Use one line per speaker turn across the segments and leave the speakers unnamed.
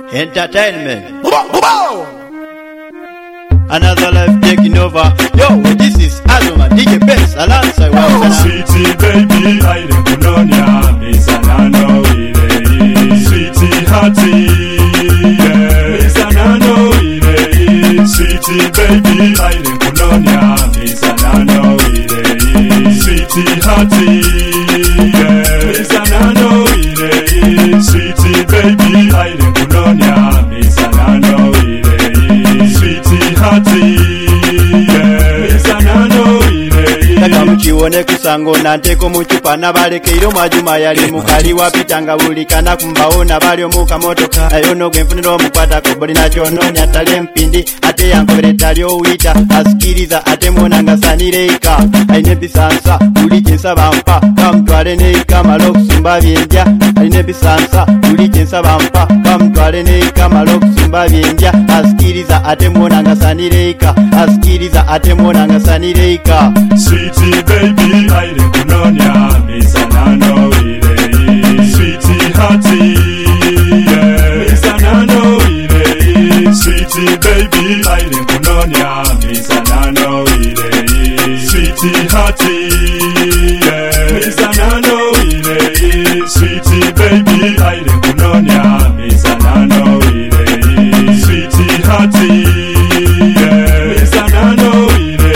Entertainment. Another life taking over. Yo, this is Azuma DJ Bass alongside
Sweetie baby, I don't know ya. Miss Anano, sweetie hearty, Miss Anano, sweetie baby, I don't know ya. Miss Anano, sweetie hearty, Miss Anano, sweetie baby, I don't know ya. Miss Anano, sweetie hearty.
Mukiwone kusango nanteko muchupa nabalekeiro mwajuma yali mukali wapitanga bulikana kumbawo nabali omuka motoka ayono genfunira omukwata ko boli nakyononya tale mpindi ate yankobere tali owita asikiriza ate monanga sanireika aine bisansa buli kinsaba mpa kamutwale neika malo okusumba byenja aine bisansa buli kinsaba mpa kamutwale neika malo okusumba byenja asikiriza ate monanga sanireika asikiriza ate monanga sanireika.
Sweetie baby, I don't know ya. Miss Anano, sweetie hearty, Miss Anano, sweetie baby, I don't know ya. Miss Anano, sweetie hearty, Miss Anano, sweetie baby, I don't know ya. Miss Anano, sweetie hearty, Miss Anano.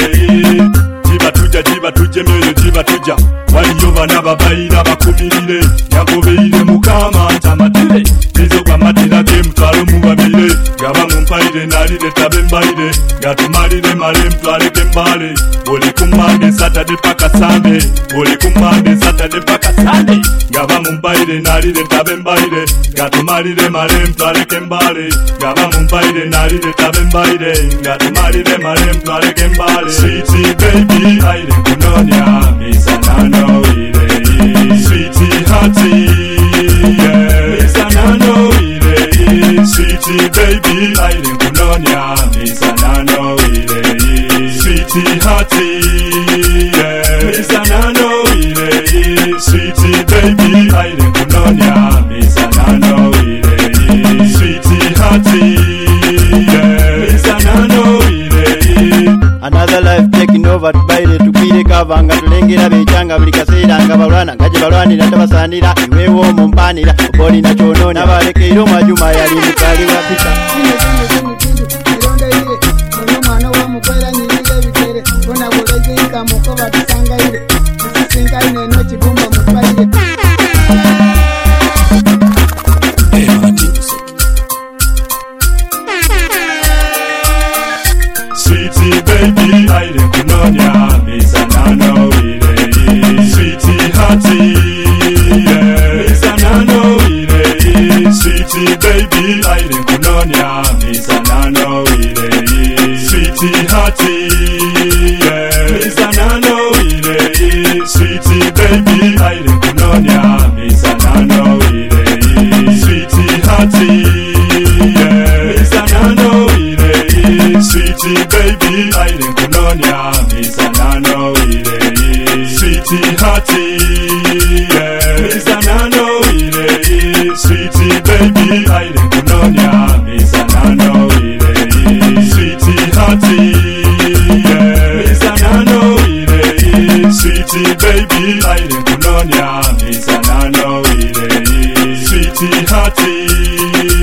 Jiba tuje myoyo jiba tuja waliyo bana babayira bakumirire yagobeire mukama ntamatire nizo kwa matira ke mtwalo mubabire gaba mumpaire nalire tabe mbaire gatumalire male mtwale ke mbale oli kumande Saturday paka Sunday oli kumande Saturday paka Sunday gaba mumpaire nalire tabe mbaire gatumalire male mtwale ke mbale gaba mumpaire nalire tabe mbaire gatumalire male mtwale ke mbale. Sweetie baby, I don't know ya. Miss Anano, sweetie hearty, Miss Anano, sweetie baby, I don't know ya. Miss Anano, sweetie hearty, Miss Anano, sweetie baby, I don't know ya. Miss Anano, sweetie hearty, Miss Anano.
Another life taking over tubaire tukire kavanga tulengera bechanga buli kaseera nga balwana ngaje balwanira tabasanira iwewo mumpanira boli na kyonona balekeiro majuma yali mukali wapita mwana wa mukwera nyirire bikere bona bolege kamuko batusangaire singa neno kigumba mutwaire.
Sweetie baby, I don't know ya. Miss Anano, sweetie hearty, Miss Anano, sweetie baby, I don't know ya. Miss Anano, sweetie hearty, Miss Anano, sweetie baby, I don't know ya. Miss Anano, sweetie hearty, Miss Anano, sweetie baby, I don't know ya. Miss Anano, sweetie hearty, Miss Anano, sweetie baby, I don't know ya. Miss Anano, sweetie hearty, Miss Anano, sweetie baby, I don't know ya. Miss Anano, sweetie hearty.